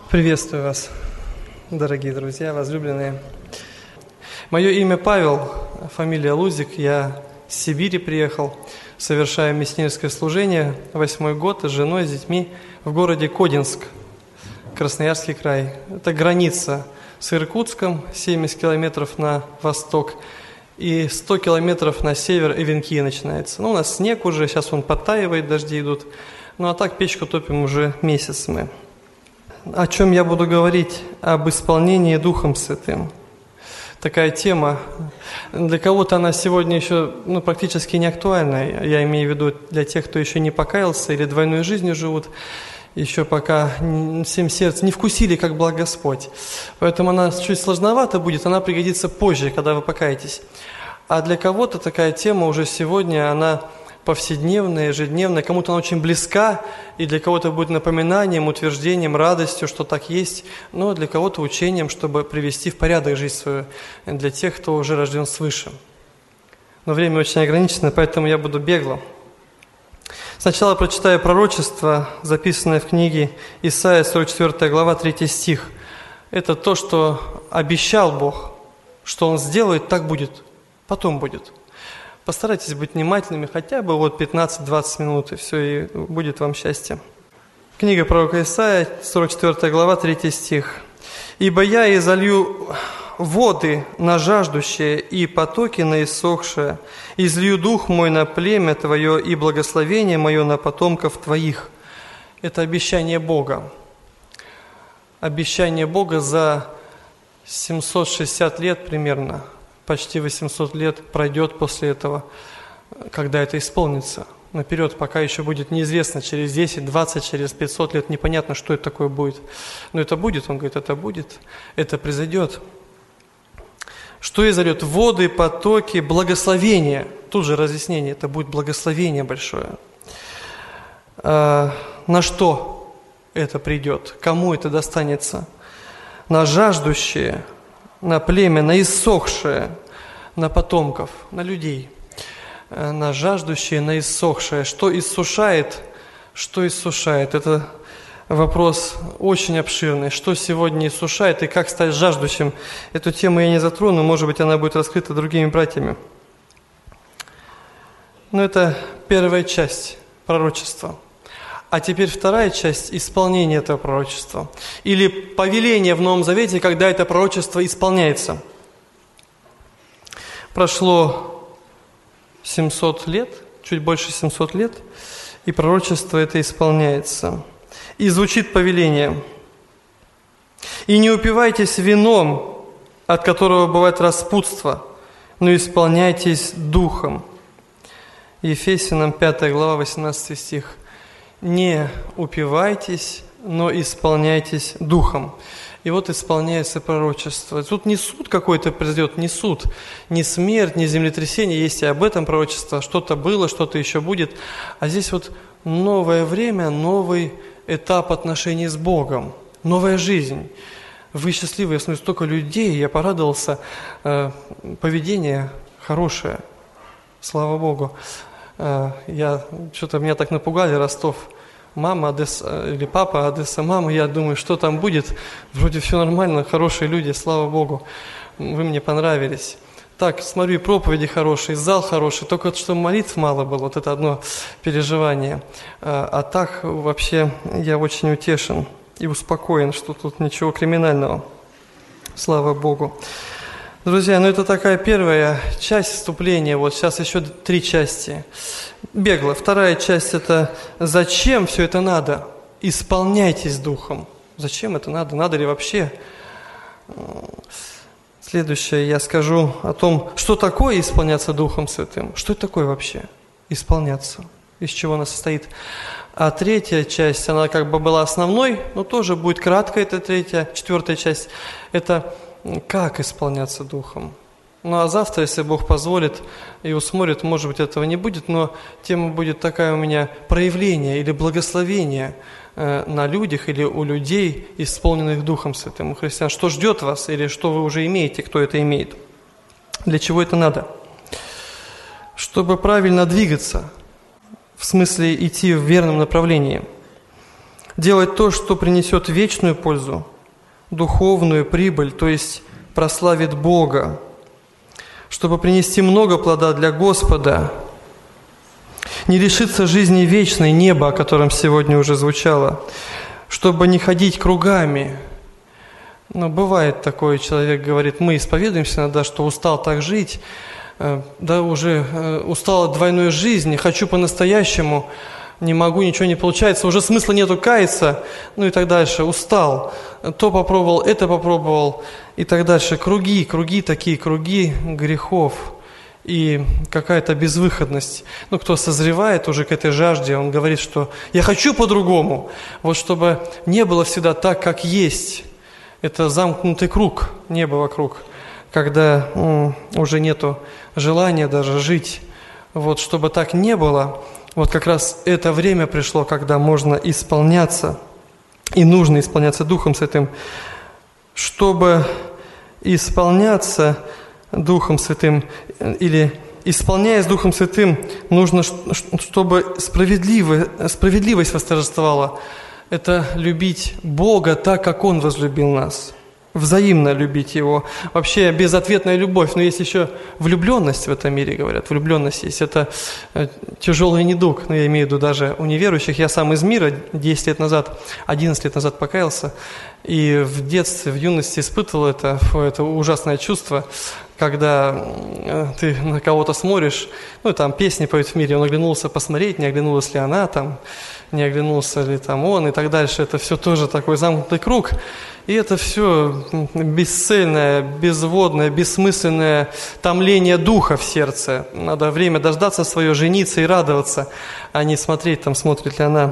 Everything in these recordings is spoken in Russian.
Приветствую вас, дорогие друзья, возлюбленные. Мое имя Павел, фамилия Лузик, я с Сибири приехал, совершаю миссионерское служение 8-й год с женой, с детьми в городе Кодинск, Красноярский край. Это граница с Иркутском, 70 километров на восток, и 100 километров на север Эвенкия начинается. У нас снег уже, сейчас он подтаивает, дожди идут. Ну а так печку топим уже месяц мы. О чем я буду говорить? Об исполнении Духом Святым. Такая тема. Для кого-то она сегодня еще практически не актуальна. Я имею в виду для тех, кто еще не покаялся или двойной жизнью живут, еще пока всем сердцем не вкусили, как благ Господь. Поэтому она чуть сложновато будет, она пригодится позже, когда вы покаетесь. А для кого-то такая тема уже сегодня, она повседневная, ежедневная, кому-то она очень близка, и для кого-то будет напоминанием, утверждением, радостью, что так есть, но для кого-то учением, чтобы привести в порядок жизнь свою, для тех, кто уже рожден свыше. Но время очень ограничено, поэтому я буду бегло. Сначала прочитаю пророчество, записанное в книге Исайя, 44 глава, 3 стих. Это то, что обещал Бог, что Он сделает, так будет, потом будет. Постарайтесь быть внимательными хотя бы 15-20 минут, и все, и будет вам счастье. Книга пророка Исаия, 44 глава, 3 стих. «Ибо я изолью воды на жаждущее и потоки на иссохшее, излью дух мой на племя твое и благословение мое на потомков твоих». Это обещание Бога. Обещание Бога за 760 лет примерно. Почти 800 лет пройдет после этого, когда это исполнится. Наперед, пока еще будет неизвестно, через 10, 20, через 500 лет, непонятно, что это такое будет. Но это будет, он говорит, это будет, это произойдет. Что изольет? Воды, потоки, благословение. Тут же разъяснение, это будет благословение большое. На что это придет? Кому это достанется? На жаждущие, на племя, на иссохшее, на потомков, на людей, на жаждущее, на иссохшее. Что иссушает? Что иссушает? Это вопрос очень обширный. Что сегодня иссушает и как стать жаждущим? Эту тему я не затрону, может быть, она будет раскрыта другими братьями. Но это первая часть пророчества. А теперь вторая часть исполнения этого пророчества. Или повеление в Новом Завете, когда это пророчество исполняется. Прошло 700 лет, чуть больше 700 лет, и пророчество это исполняется. И звучит повеление. «И не упивайтесь вином, от которого бывает распутство, но исполняйтесь духом». Ефесянам 5 глава, 18 стих. «Не упивайтесь, но исполняйтесь духом». И вот исполняется пророчество. Тут не суд какой-то произойдет, не суд, не смерть, не землетрясение. Есть и об этом пророчество. Что-то было, что-то еще будет. А здесь вот новое время, новый этап отношений с Богом, новая жизнь. Вы счастливы, я смотрю, столько людей, я порадовался. Поведение хорошее, слава Богу. Меня так напугали, Ростов, мама Одесса, или папа Одесса, мама, я думаю, что там будет, вроде все нормально, хорошие люди, слава Богу, вы мне понравились. Так, смотрю, и проповеди хорошие, зал хороший, только что молитв мало было, вот это одно переживание. А так вообще я очень утешен и успокоен, что тут ничего криминального, слава Богу. Друзья, это такая первая часть вступления, вот сейчас еще 3 части. Бегло. Вторая часть – это зачем все это надо? Исполняйтесь Духом. Зачем это надо? Надо ли вообще? Следующее я скажу о том, что такое исполняться Духом Святым. Что это такое вообще? Исполняться. Из чего она состоит. А третья часть, она как бы была основной, но тоже будет краткая, это четвертая часть. Это как исполняться Духом. Ну а завтра, если Бог позволит и усмотрит, может быть, этого не будет, но тема будет такая у меня: проявление или благословение на людях или у людей, исполненных Духом Святым, у христиан. Что ждет вас или что вы уже имеете, кто это имеет? Для чего это надо? Чтобы правильно двигаться, в смысле идти в верном направлении. делать то, что принесет вечную пользу, духовную прибыль, то есть прославит Бога, чтобы принести много плода для Господа, не лишиться жизни вечной, неба, о котором сегодня уже звучало, чтобы не ходить кругами. Но бывает такое, человек говорит, мы исповедуемся иногда, что устал так жить, да, уже устал от двойной жизни, хочу по-настоящему, не могу, ничего не получается, уже смысла нету каяться, ну и так дальше, устал, то попробовал, это попробовал, и так дальше. Круги такие, круги грехов и какая-то безвыходность. Ну, кто созревает уже к этой жажде, он говорит, что я хочу по-другому, вот чтобы не было всегда так, как есть. Это замкнутый круг, небо вокруг, когда уже нету желания даже жить. Вот чтобы так не было, вот как раз это время пришло, когда можно исполняться, и нужно исполняться Духом Святым. Чтобы исполняться Духом Святым, или исполняясь Духом Святым, нужно, чтобы справедливость восторжествовала. Это любить Бога так, как Он возлюбил нас. Взаимно любить Его. Вообще безответная любовь. Но есть еще влюбленность в этом мире, говорят. Влюбленность есть. Это тяжелый недуг. Но я имею в виду даже у неверующих. Я сам из мира 10 лет назад, 11 лет назад покаялся. И в детстве, в юности испытывал это ужасное чувство, когда ты на кого-то смотришь, ну там песни поют в мире, он оглянулся посмотреть, не оглянулась ли она там, не оглянулся ли там он и так дальше. Это все тоже такой замкнутый круг. И это все бесцельное, безводное, бессмысленное томление духа в сердце. Надо время дождаться свое, жениться и радоваться, а не смотреть, там смотрит ли она.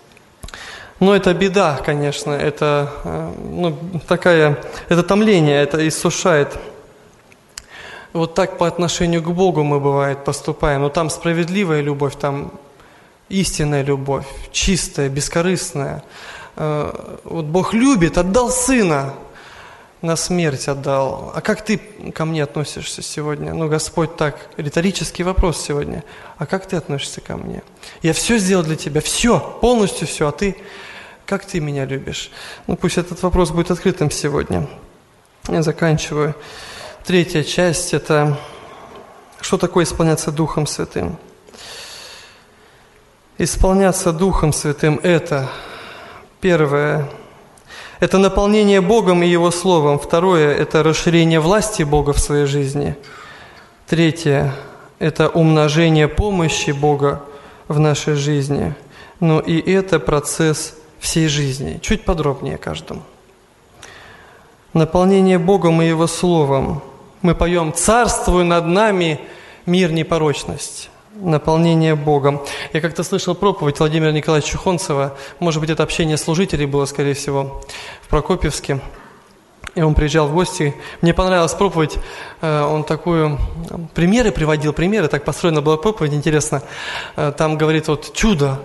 Но это беда, конечно, это это томление, это иссушает. Вот так по отношению к Богу мы, бывает, поступаем. Но там справедливая любовь, там истинная любовь, чистая, бескорыстная. Вот Бог любит, отдал Сына, на смерть отдал. А как ты ко мне относишься сегодня? Ну, Господь так, риторический вопрос сегодня. А как ты относишься ко мне? Я все сделал для тебя, все, полностью все, а ты, как ты меня любишь? Ну, пусть этот вопрос будет открытым сегодня. Я заканчиваю. Третья часть – это что такое исполняться Духом Святым. Исполняться Духом Святым – это первое – это наполнение Богом и Его Словом. Второе – это расширение власти Бога в своей жизни. Третье – это умножение помощи Бога в нашей жизни. Ну и это процесс всей жизни. Чуть подробнее каждому. Наполнение Богом и Его Словом. Мы поем «Царствуй над нами, мир, непорочность». Наполнение Богом. Я как-то слышал проповедь Владимира Николаевича Чухонцева, может быть, это общение служителей было, скорее всего, в Прокопьевске. И он приезжал в гости. Мне понравилась проповедь, он примеры приводил, так построена была проповедь, интересно. Там говорит, вот чудо,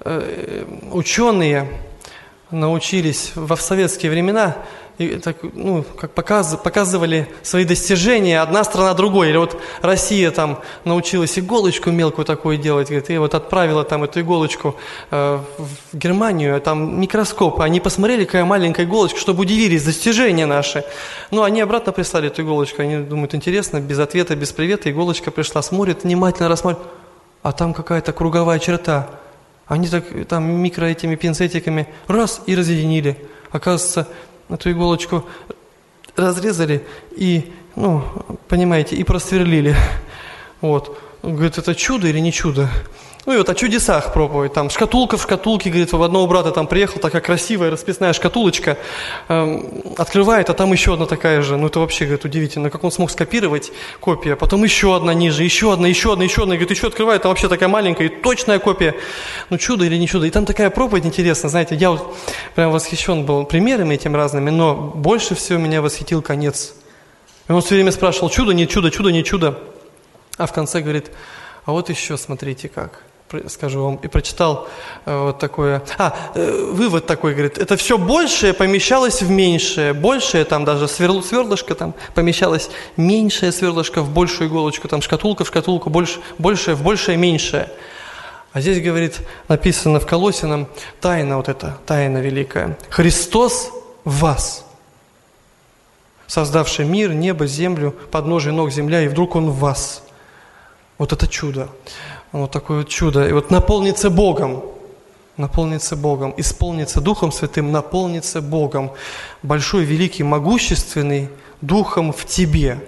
ученые научились в советские времена, и так, как показывали свои достижения одна страна другой. Или вот Россия там научилась иголочку мелкую такую делать, говорит, и вот отправила там эту иголочку в Германию, там микроскоп. Они посмотрели, какая маленькая иголочка, чтобы удивились, достижения наши. Ну, они обратно прислали эту иголочку, они думают, интересно, без ответа, без привета, иголочка пришла, смотрит, внимательно рассматривает, а там какая-то круговая черта. Они так там этими пинцетиками раз и разъединили. Оказывается, эту иголочку разрезали и, понимаете, и просверлили. Вот. Говорит, это чудо или не чудо? Ну и вот о чудесах проповедь. Там шкатулка в шкатулке, говорит, у одного брата там приехал, такая красивая расписная шкатулочка, открывает, а там еще одна такая же. Ну это вообще, говорит, удивительно, как он смог скопировать копия. Потом еще одна ниже, еще одна. Говорит, еще открывает, там вообще такая маленькая и точная копия. Ну чудо или не чудо? И там такая проповедь интересная, знаете, я вот прям восхищен был примерами этим разными, но больше всего меня восхитил конец. И он все время спрашивал, чудо, не чудо, чудо, не чудо. А в конце говорит, а вот еще смотрите как. Скажу вам, и прочитал вот такое. Вывод такой, говорит, это все большее помещалось в меньшее. Большее, там даже сверлышко там помещалось, меньшее сверлышко в большую иголочку, там шкатулка в шкатулку, большее в большее, меньшее. А здесь, говорит, написано в Колоссянам, тайна вот эта, тайна великая. Христос в вас, создавший мир, небо, землю, подножие ног земля, и вдруг Он в вас. Вот это чудо. Вот такое вот чудо. И вот наполниться Богом, исполниться Духом Святым, наполниться Богом. Большой, великий, могущественный Духом в тебе.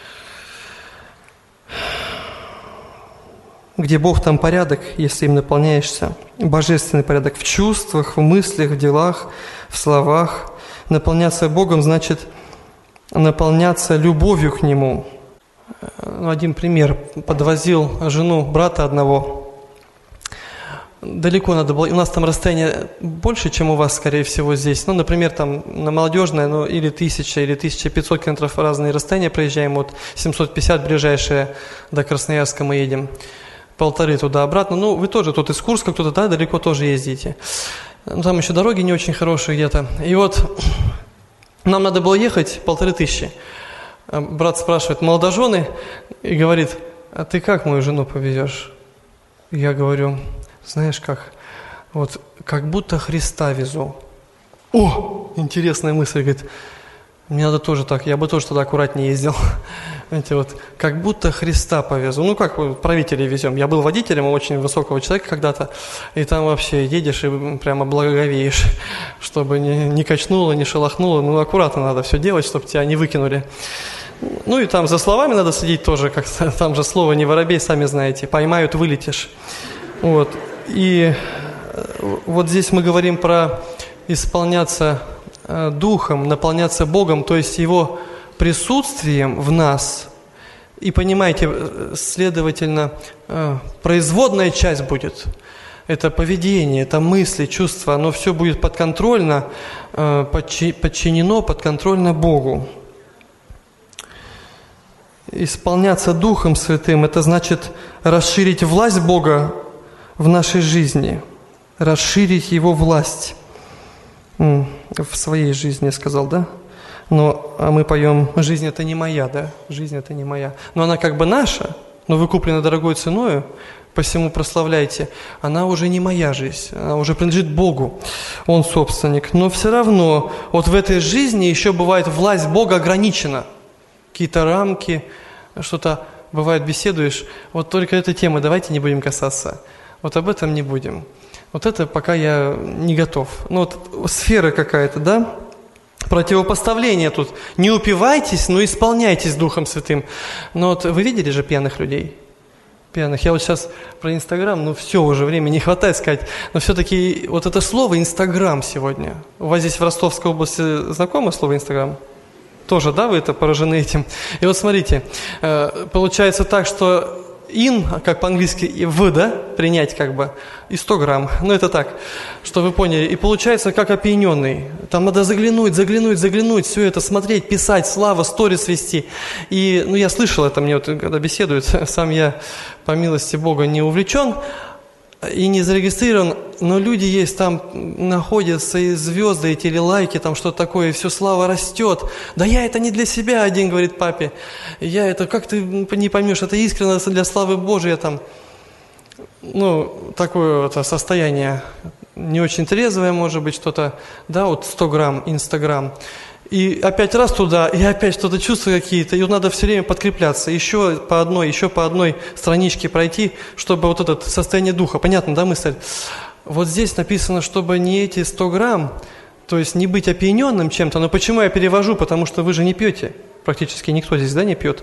Где Бог, там порядок, если им наполняешься. Божественный порядок в чувствах, в мыслях, в делах, в словах. Наполняться Богом значит наполняться любовью к Нему. Один пример. Подвозил жену брата одного. Далеко надо было. У нас там расстояние больше, чем у вас, скорее всего, здесь. Ну, например, там на Молодежное, ну, или 1000, или 1500 километров разные расстояния проезжаем. Вот 750 ближайшие до Красноярска мы едем. 1,5 туда-обратно. Ну, вы тоже тут из Курска, кто-то, да, далеко тоже ездите. Ну, там еще дороги не очень хорошие где-то. И вот нам надо было ехать 1500. Брат спрашивает, молодожены, и говорит, а ты как мою жену повезешь? Я говорю, знаешь как, вот как будто Христа везу. О, интересная мысль, говорит, мне надо тоже так, я бы тоже тогда аккуратнее ездил. Знаете, вот как будто Христа повезу. Ну как правителей везем. Я был водителем у очень высокого человека когда-то, и там вообще едешь и прямо благоговеешь, чтобы не качнуло, не шелохнуло. Ну аккуратно надо все делать, чтобы тебя не выкинули. Ну и там за словами надо следить тоже, как там же слово не воробей, сами знаете, поймают, вылетишь. Вот. И вот здесь мы говорим про исполняться Духом, наполняться Богом, то есть Его присутствием в нас. И понимаете, следовательно, производная часть будет. Это поведение, это мысли, чувства, оно все будет подконтрольно, подчинено, подконтрольно Богу. Исполняться Духом Святым – это значит расширить власть Бога в нашей жизни, расширить Его власть в своей жизни, я сказал, да? Но а мы поем «Жизнь это не моя», да? Жизнь это не моя. Но она как бы наша, но вы куплены дорогой ценою, посему прославляйте. Она уже не моя жизнь, она уже принадлежит Богу, Он собственник. Но все равно вот в этой жизни еще бывает власть Бога ограничена. Какие-то рамки, что-то, бывает, беседуешь. Вот только этой темы давайте не будем касаться. Вот об этом не будем. Вот это пока я не готов. Ну вот сфера какая-то, да? Противопоставление тут. Не упивайтесь, но исполняйтесь Духом Святым. Но вот вы видели же пьяных людей? Пьяных. Я вот сейчас про Инстаграм, ну все, уже времени не хватает сказать. Но все-таки вот это слово Инстаграм сегодня. У вас здесь в Ростовской области знакомо слово Инстаграм? Тоже, да, вы это поражены этим? И вот смотрите, получается так, что ин, как по-английски, и в, да, принять как бы, и 100 грамм. Ну, это так, что вы поняли. И получается, как опьяненный. Там надо заглянуть, все это смотреть, писать, слава, сторис вести. И, ну, я слышал это, мне вот, когда беседуют, сам я, по милости Бога, не увлечен и не зарегистрирован, но люди есть, там находятся и звезды, и телелайки, там что-то такое, и все, слава растет. Да я это не для себя, один говорит папе. Я это, как ты не поймешь, это искренне для славы Божией там. Ну, такое вот состояние не очень трезвое, может быть, что-то, да, вот 100 грамм, Инстаграм. И опять раз туда, и опять что-то чувства какие-то, и надо все время подкрепляться, еще по одной страничке пройти, чтобы вот это состояние духа, понятно, да, мысль? Вот здесь написано, чтобы не эти 100 грамм, то есть не быть опьяненным чем-то, но почему я перевожу, потому что вы же не пьете, практически никто здесь, да, не пьет.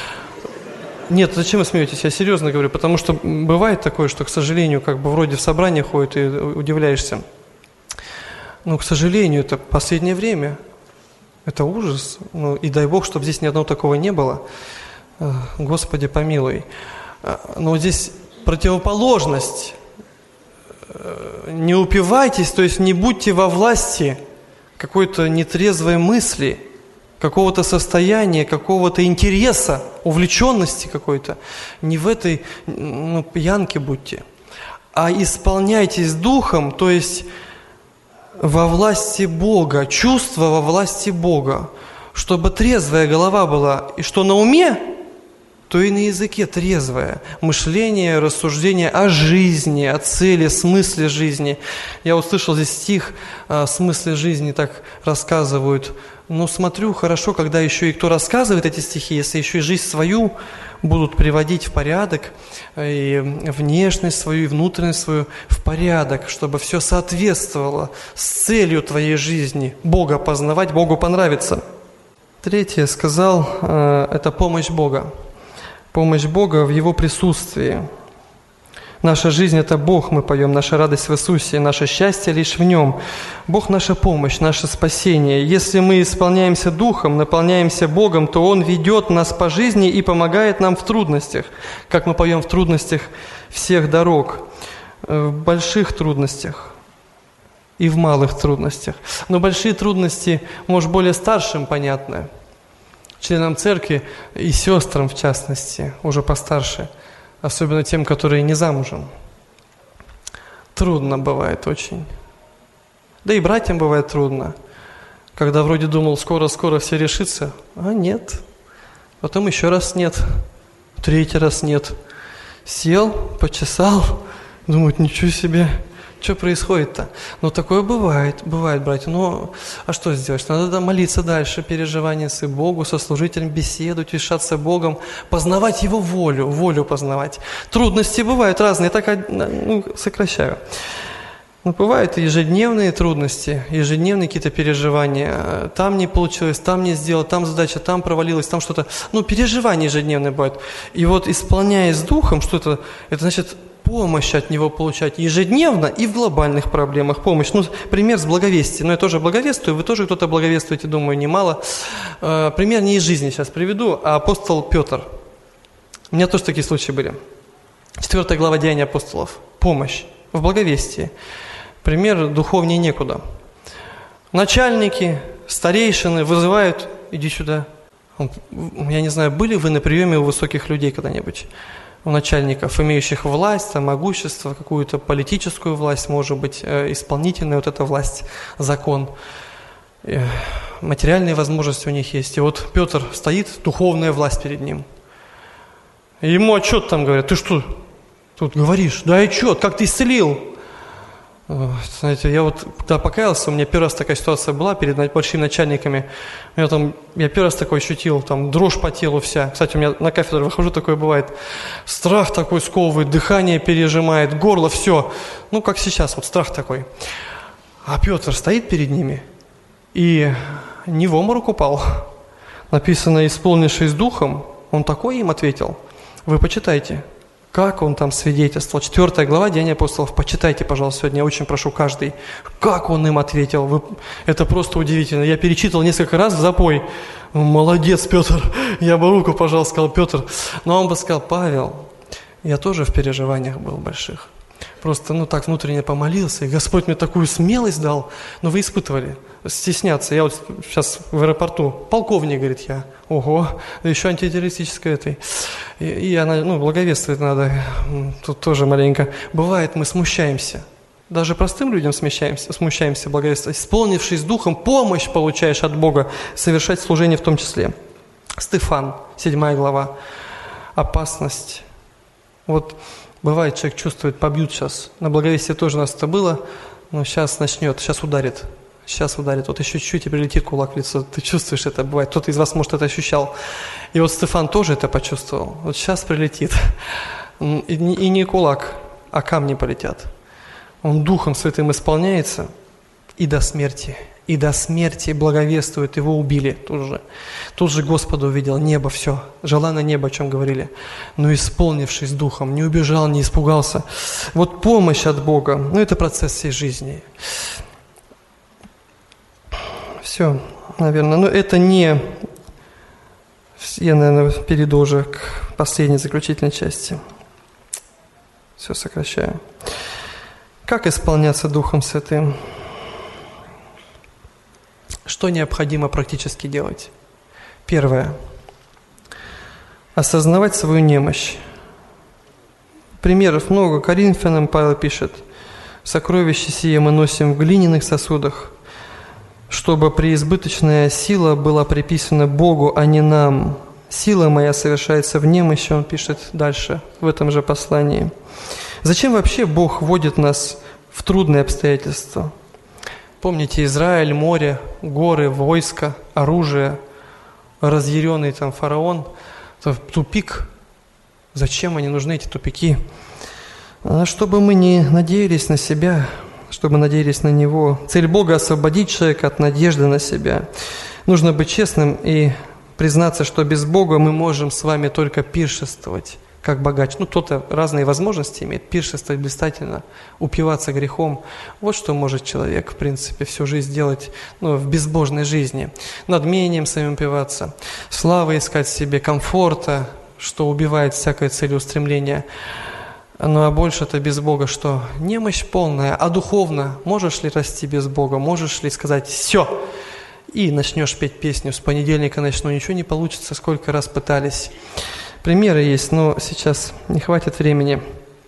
Нет, зачем вы смеетесь, я серьезно говорю, потому что бывает такое, что, к сожалению, как бы вроде в собрание ходит и удивляешься. Но, к сожалению, это последнее время. Это ужас. Ну, и дай Бог, чтобы здесь ни одного такого не было. Господи, помилуй. Но вот здесь противоположность. Не упивайтесь, то есть не будьте во власти какой-то нетрезвой мысли, какого-то состояния, какого-то интереса, увлеченности какой-то. Не в этой пьянке будьте, а исполняйтесь Духом, то есть во власти Бога, чувство во власти Бога, чтобы трезвая голова была, и что на уме, то и на языке трезвое. Мышление, рассуждение о жизни, о цели, смысле жизни. Я услышал здесь стих о смысле жизни, так рассказывают. Но смотрю, хорошо, когда еще и кто рассказывает эти стихи, если еще и жизнь свою будут приводить в порядок, и внешность свою, и внутренность свою в порядок, чтобы все соответствовало с целью твоей жизни, Бога познавать, Богу понравиться. Третье сказал, это помощь Бога. Помощь Бога в Его присутствии. Наша жизнь – это Бог, мы поем, наша радость в Иисусе, наше счастье лишь в Нем. Бог – наша помощь, наше спасение. Если мы исполняемся Духом, наполняемся Богом, то Он ведет нас по жизни и помогает нам в трудностях, как мы поем в трудностях всех дорог, в больших трудностях и в малых трудностях. Но большие трудности, может, более старшим понятны, членам церкви и сестрам, в частности, уже постарше, особенно тем, которые не замужем. Трудно бывает очень. Да и братьям бывает трудно, когда вроде думал, скоро-скоро все решится, а нет. Потом еще раз нет, третий раз нет. Сел, почесал, думает, ничего себе. Что происходит-то? Ну, такое бывает, братья. Ну, а что сделать? Надо молиться дальше, переживания с Богу, со служителем беседовать, решаться Богом, познавать Его волю познавать. Трудности бывают разные, так сокращаю. Но бывают ежедневные трудности, ежедневные какие-то переживания. Там не получилось, там не сделал, там задача, там провалилась, там что-то. Переживания ежедневные бывают. И вот исполняясь Духом что-то, это значит помощь от Него получать ежедневно и в глобальных проблемах помощь. Пример с благовестием. Я тоже благовествую, вы тоже кто-то благовествуете, думаю, немало. Пример не из жизни сейчас приведу, а апостол Петр. У меня тоже такие случаи были. 4 глава Деяний апостолов. Помощь в благовестии. Пример духовнее некуда. Начальники, старейшины вызывают, иди сюда. Я не знаю, были вы на приеме у высоких людей когда-нибудь? У начальников, имеющих власть, могущество, какую-то политическую власть, может быть, исполнительная вот эта власть, закон. Материальные возможности у них есть. И вот Петр стоит, духовная власть перед ним. И ему отчет там говорят, ты что тут говоришь? Да отчет, как ты исцелил? Знаете, я вот когда покаялся, у меня первый раз такая ситуация была перед большими начальниками. Я первый раз такой ощутил, дрожь по телу вся. Кстати, у меня на кафедру выхожу, такое бывает. Страх такой сковывает, дыхание пережимает, горло, все. Как сейчас, вот страх такой. А Петр стоит перед ними и не в обморок упал. Написано, исполнившись Духом, он такой им ответил. Вы почитайте. Как он там свидетельствовал. 4 глава Деяний апостолов. Почитайте, пожалуйста, сегодня. Я очень прошу каждый. Как он им ответил. Это просто удивительно. Я перечитывал несколько раз в запой. Молодец, Петр. Я бы руку пожал, сказал Петр. Но он бы сказал, Павел, я тоже в переживаниях был больших. Просто, так внутренне помолился, и Господь мне такую смелость дал. Но вы испытывали стесняться. Я вот сейчас в аэропорту, полковник, говорит, я. Ого, да еще антитеррористическая этой. И она, благовествовать надо, тут тоже маленько. Бывает, мы смущаемся. Даже простым людям смущаемся благовествовать. Исполнившись Духом, помощь получаешь от Бога, совершать служение в том числе. Стефан, 7 глава. Опасность. Вот бывает, человек чувствует, побьют сейчас. На благовестии тоже у нас это было, но сейчас начнет, сейчас ударит. Вот еще чуть-чуть и прилетит кулак в лицо. Ты чувствуешь это, бывает. Кто-то из вас, может, это ощущал. И вот Стефан тоже это почувствовал. Вот сейчас прилетит. И не кулак, а камни полетят. Он Духом Святым исполняется и до смерти. И до смерти благовествует. Его убили тут же Господа увидел. Небо, все. Желанное небо, о чем говорили. Но исполнившись Духом, не убежал, не испугался. Вот помощь от Бога. Это процесс всей жизни. Все, наверное. Но это не... Я, наверное, перейду уже к последней заключительной части. Все сокращаю. Как исполняться Духом Святым? Что необходимо практически делать? Первое. Осознавать свою немощь. Примеров много. Коринфянам Павел пишет: «Сокровище сие мы носим в глиняных сосудах, чтобы преизбыточная сила была приписана Богу, а не нам. Сила моя совершается в немощи, он пишет дальше в этом же послании. Зачем вообще Бог вводит нас в трудные обстоятельства? Помните, Израиль, море, горы, войско, оружие, разъяренный там фараон, тупик. Зачем они нужны, эти тупики? Чтобы мы не надеялись на себя, чтобы надеялись на Него. Цель Бога – освободить человека от надежды на себя. Нужно быть честным и признаться, что без Бога мы можем с вами только пиршествовать, как богач. Кто-то разные возможности имеет, пиршествовать блистательно, упиваться грехом. Вот что может человек, в принципе, всю жизнь делать в безбожной жизни. Надмением самим упиваться, славы искать себе, комфорта, что убивает всякое целеустремление. А больше-то без Бога что? Немощь полная. А духовно можешь ли расти без Бога? Можешь ли сказать «все»? И начнешь петь песню «С понедельника начну», ничего не получится, сколько раз пытались. Примеры есть, но сейчас не хватит времени.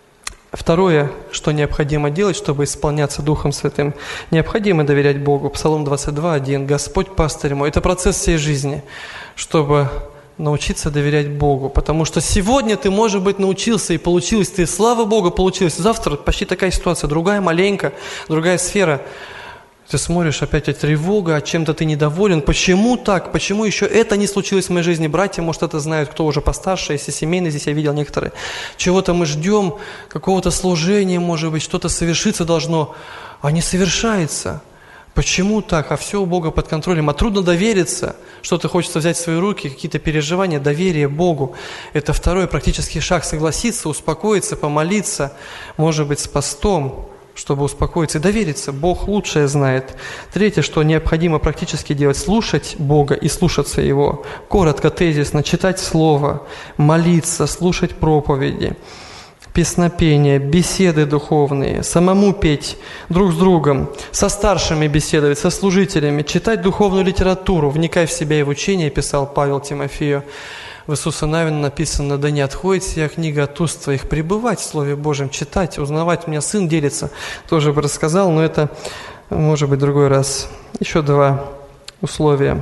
Второе, что необходимо делать, чтобы исполняться Духом Святым, необходимо доверять Богу. Псалом 22:1. «Господь пастырь мой». Это процесс всей жизни, чтобы научиться доверять Богу. Потому что сегодня ты, может быть, научился и получилось, ты, слава Богу, получилось. Завтра почти такая ситуация, другая маленькая, другая сфера. Ты смотришь, опять тревога, чем-то ты недоволен. Почему так? Почему еще это не случилось в моей жизни? Братья, может, это знают, кто уже постарше, если семейный, здесь я видел некоторые. Чего-то мы ждем, какого-то служения, может быть, что-то совершиться должно, а не совершается. Почему так? А все у Бога под контролем. А трудно довериться, что-то хочется взять в свои руки, какие-то переживания, доверие Богу. Это второй практический шаг. Согласиться, успокоиться, помолиться, может быть, с постом, чтобы успокоиться и довериться. Бог лучшее знает. Третье, что необходимо практически делать, слушать Бога и слушаться Его. Коротко, тезисно, читать Слово, молиться, слушать проповеди, песнопения, беседы духовные, самому петь друг с другом, со старшими беседовать, со служителями, читать духовную литературу, вникай в себя и в учение, писал Павел Тимофею. В Иисуса Навина написано: «Да не отходит сия книга от уст твоих», пребывать в Слове Божьем, читать, узнавать. У меня сын делится, тоже бы рассказал, но это может быть в другой раз. Еще два условия.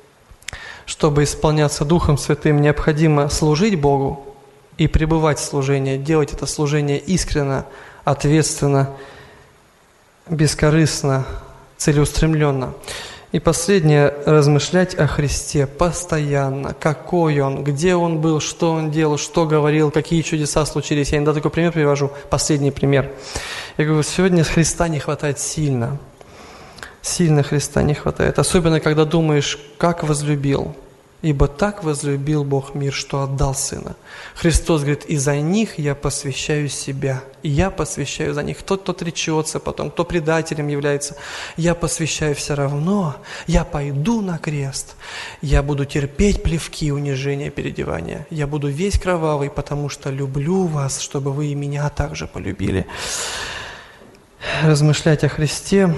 Чтобы исполняться Духом Святым, необходимо служить Богу и пребывать в служении, делать это служение искренно, ответственно, бескорыстно, целеустремленно. И последнее, размышлять о Христе постоянно, какой Он, где Он был, что Он делал, что говорил, какие чудеса случились. Я иногда такой пример привожу, последний пример. Я говорю, сегодня Христа не хватает сильно, сильно Христа не хватает. Особенно, когда думаешь, как возлюбил. Ибо так возлюбил Бог мир, что отдал Сына. Христос говорит, и за них я посвящаю себя. И я посвящаю за них. Тот, кто отречется потом, кто предателем является, я посвящаю все равно. Я пойду на крест. Я буду терпеть плевки, унижения, переодевания. Я буду весь кровавый, потому что люблю вас, чтобы вы и меня также полюбили. Размышлять о Христе,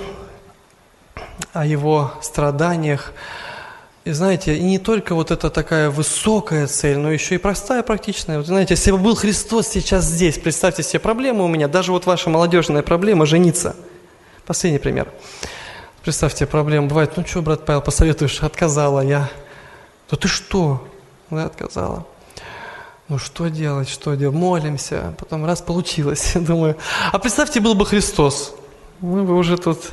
о Его страданиях. И знаете, и не только вот это такая высокая цель, но еще и простая, практичная. Вот знаете, если бы был Христос сейчас здесь, представьте себе, проблема у меня, даже вот ваша молодежная проблема – жениться. Последний пример. Представьте, проблема бывает, ну что, брат Павел, посоветуешь, отказала я. Да ты что? Да, отказала. Ну что делать, молимся, потом раз получилось, думаю. А представьте, был бы Христос, мы бы уже тут...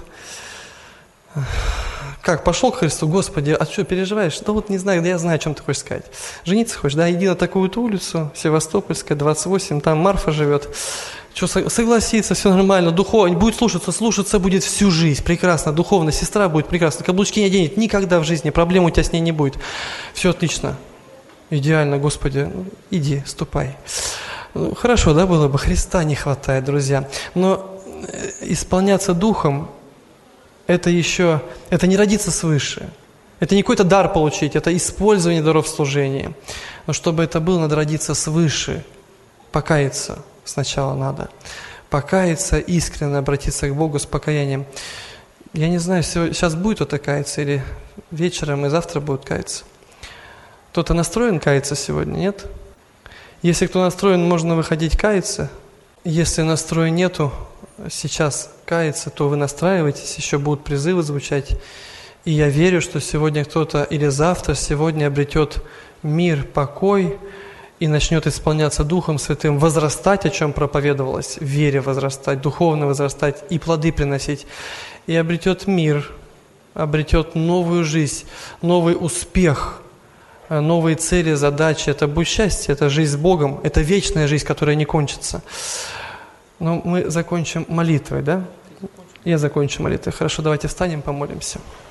Как, пошел к Христу, Господи, а что, переживаешь? Да вот не знаю, да я знаю, о чем ты хочешь сказать. Жениться хочешь, да, иди на такую-то улицу, Севастопольская, 28, там Марфа живет. Что, согласиться, все нормально, духовно, будет слушаться будет всю жизнь, прекрасно, духовно, сестра будет прекрасно, каблучки не оденет, никогда в жизни, проблем у тебя с ней не будет. Все отлично, идеально, Господи, иди, ступай. Ну, хорошо, да, было бы, Христа не хватает, друзья, но исполняться Духом, это не родиться свыше, это не какой-то дар получить, это использование даров служения. Но чтобы это было, надо родиться свыше, покаяться сначала надо. Покаяться, искренне обратиться к Богу с покаянием. Я не знаю, сейчас будет кто-то каяться или вечером и завтра будет каяться. Кто-то настроен каяться сегодня, нет? Если кто настроен, можно выходить каяться. Если настроя нету, сейчас каяться, то вы настраиваетесь, еще будут призывы звучать, И я верю, что сегодня кто-то или завтра, сегодня обретет мир, покой и начнет исполняться Духом Святым, возрастать, о чем проповедовалось, в вере возрастать, духовно возрастать и плоды приносить. И обретет мир, обретет новую жизнь, новый успех, новые цели, задачи. Это будет счастье, это жизнь с Богом, это вечная жизнь, которая не кончится. Но мы закончим молитвой, да? Я закончу молитвой. Хорошо, давайте встанем, помолимся.